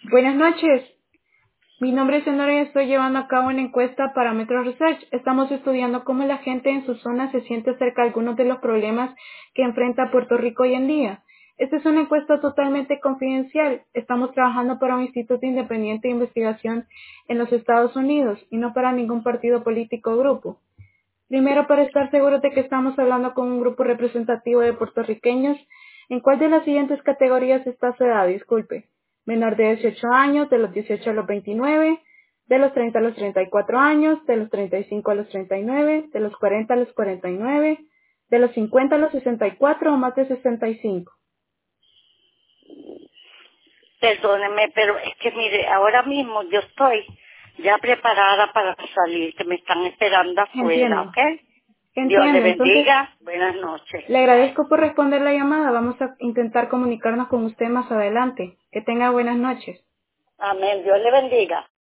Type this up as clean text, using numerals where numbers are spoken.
Buenas noches. Mi nombre es Honora y estoy llevando a cabo una encuesta para Metro Research. Estamos estudiando cómo la gente en su zona se siente acerca de algunos de los problemas que enfrenta Puerto Rico hoy en día. Esta es una encuesta totalmente confidencial. Estamos trabajando para un instituto independiente de investigación en los Estados Unidos y no para ningún partido político o grupo. Primero, para estar seguros de que estamos hablando con un grupo representativo de puertorriqueños, ¿en cuál de las siguientes categorías está su edad? Disculpe. Menor de 18 años, de los 18 a los 29, de los 30 a los 34 años, de los 35 a los 39, de los 40 a los 49, de los 50 a los 64 o más de 65. Perdóneme, pero es que mire, ahora mismo yo estoy ya preparada para salir, que me están esperando afuera, Entiendo. ¿ok? Dios le Entiendo. Entonces, bendiga. Buenas noches. le Bye. agradezco por responder la llamada. Vamos a intentar comunicarnos con usted más adelante. Que tenga buenas noches. Amén. Dios le bendiga.